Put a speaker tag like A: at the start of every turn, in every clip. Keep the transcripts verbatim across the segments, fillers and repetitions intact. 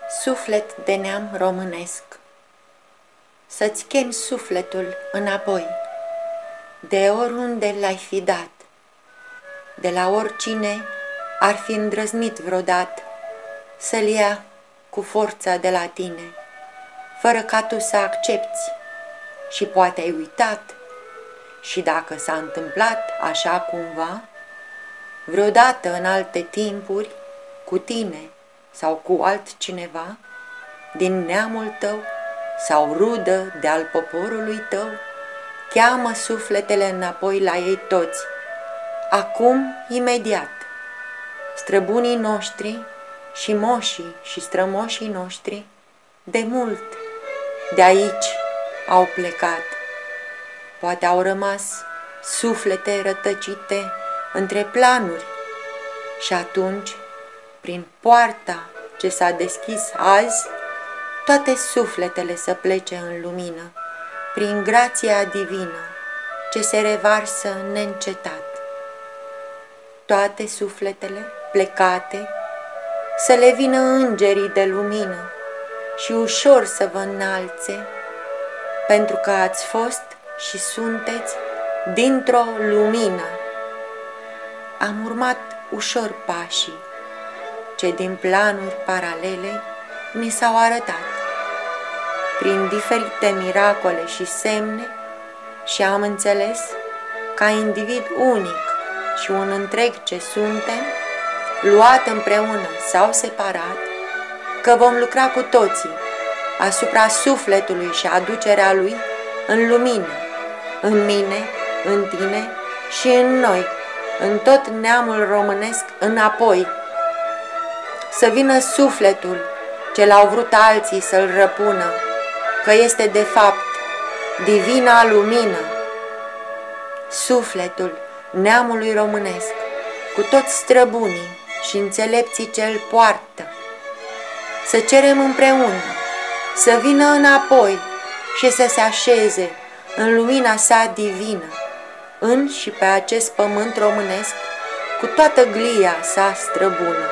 A: Suflet de neam românesc, să-ți chemi sufletul înapoi, de oriunde l-ai fi dat, de la oricine ar fi îndrăznit vreodată să-l ia cu forța de la tine, fără ca tu să accepti. Și poate ai uitat, și dacă s-a întâmplat așa cumva, vreodată în alte timpuri, cu tine sau cu altcineva, din neamul tău sau rudă de-al poporului tău, cheamă sufletele înapoi la ei toți, acum, imediat. Străbunii noștri și moșii și strămoșii noștri, de mult, de aici au plecat. Poate au rămas suflete rătăcite între planuri și atunci, prin poarta ce s-a deschis azi, toate sufletele să plece în lumină, prin grația divină ce se revarsă neîncetat. Toate sufletele plecate să le vină îngerii de lumină și ușor să vă înalțe, pentru că ați fost și sunteți dintr-o lumină. Am urmat ușor pașii ce din planuri paralele ni s-au arătat, prin diferite miracole și semne, și am înțeles, ca individ unic și un întreg ce suntem, luat împreună sau separat, că vom lucra cu toții asupra sufletului și aducerea lui în lumină, în mine, în tine și în noi, în tot neamul românesc înapoi. Să vină sufletul ce l-au vrut alții să-l răpună, că este de fapt divina lumină. Sufletul neamului românesc, cu toți străbunii și înțelepții ce îl poartă, să cerem împreună, să vină înapoi și să se așeze în lumina sa divină, în și pe acest pământ românesc, cu toată glia sa străbună.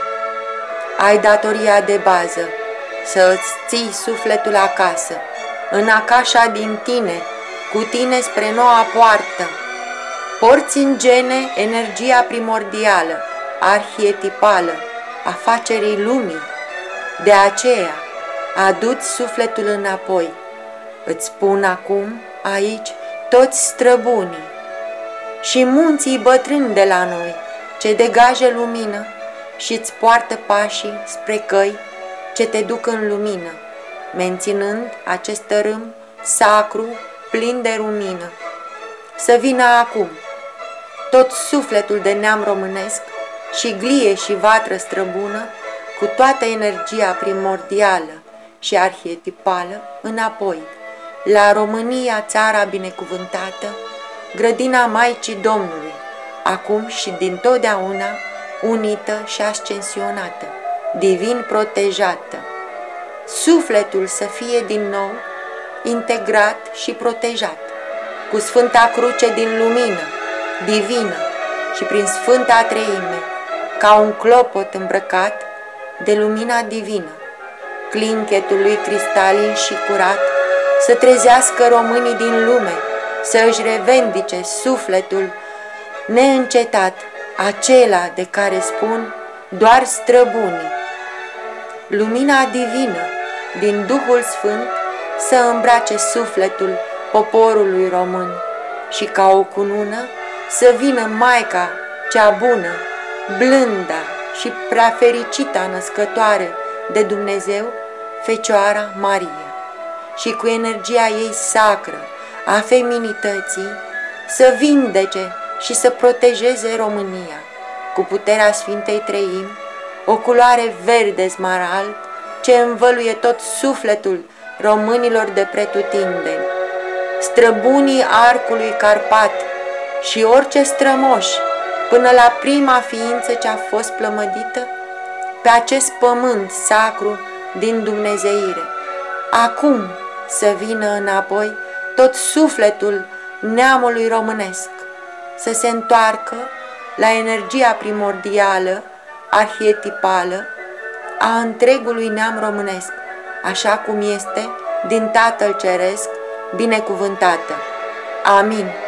A: Ai datoria de bază să îți ții sufletul acasă, în acașa din tine, cu tine spre noua poartă. Porți în gene energia primordială, arhietipală, a facerii lumii. De aceea, adu-ți sufletul înapoi. Îți spun acum, aici, toți străbunii și munții bătrâni de la noi, ce degajă lumină și îți poartă pașii spre căi ce te duc în lumină, menținând acest tărâm sacru plin de lumină. Să vină acum tot sufletul de neam românesc și glie și vatră străbună, cu toată energia primordială și arhietipală, înapoi, la România, țara binecuvântată, grădina Maicii Domnului, acum și dintotdeauna unită și ascensionată, divin protejată. Sufletul să fie din nou integrat și protejat, cu Sfânta Cruce din lumină, divină și prin Sfânta Treime, ca un clopot îmbrăcat de lumina divină, clinchetul lui cristalin și curat, să trezească românii din lume, să își revendice sufletul neîncetat, acela de care spun doar străbunii. Lumina divină din Duhul Sfânt să îmbrace sufletul poporului român și ca o cunună să vină Maica cea bună, blânda și prea fericita născătoare de Dumnezeu, Fecioara Maria, și cu energia ei sacră a feminității să vindece și să protejeze România cu puterea Sfintei Treimi, o culoare verde smarald ce învăluie tot sufletul românilor de pretutindeni, străbunii arcului Carpat și orice strămoși, până la prima ființă ce a fost plămădită pe acest pământ sacru din dumnezeire. Acum să vină înapoi tot sufletul neamului românesc, să se întoarcă la energia primordială, arhietipală, a întregului neam românesc, așa cum este din Tatăl Ceresc, binecuvântată. Amin.